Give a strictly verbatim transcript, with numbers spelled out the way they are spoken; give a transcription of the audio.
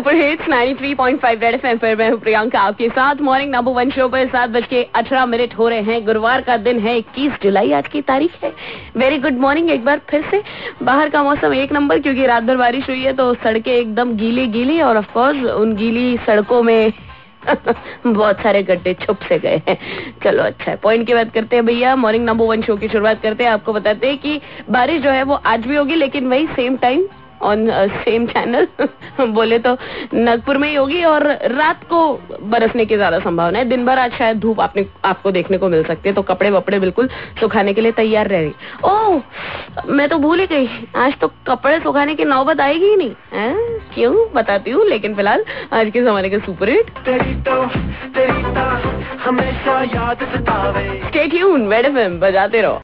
Super hits ninety three point five Red FM पर मैं हूँ प्रियंका आपके साथ। मॉर्निंग नंबर वन शो पर सात बज के अठारह मिनट हो रहे हैं। गुरुवार का दिन है, इक्कीस जुलाई आज की तारीख है। वेरी गुड मॉर्निंग एक बार फिर से। बाहर का मौसम एक नंबर, क्योंकि रात भर बारिश हुई है तो सड़कें एकदम गीली गीली, और ऑफ कोर्स उन गीली सड़कों में बहुत सारे गड्ढे छुप से गए हैं। चलो अच्छा है, पॉइंट की बात करते हैं भैया। मॉर्निंग नंबर वन शो की शुरुआत करते हैं। आपको बताते हैं कि बारिश जो है वो आज भी होगी, लेकिन वही same time on same channel बोले तो नागपुर में ही होगी, और रात को बरसने की ज्यादा संभावना है। दिन भर आज शायद धूप आपने आपको देखने को मिल सकती है, तो कपड़े वपड़े बिल्कुल सुखाने के लिए तैयार रहे। ओह, मैं तो भूल ही गई, आज तो कपड़े सुखाने की नौबत आएगी ही नहीं है? क्यों, बताती हूँ। लेकिन फिलहाल आज के जमाने के super hit stay tune, Red FM बजाते रहो।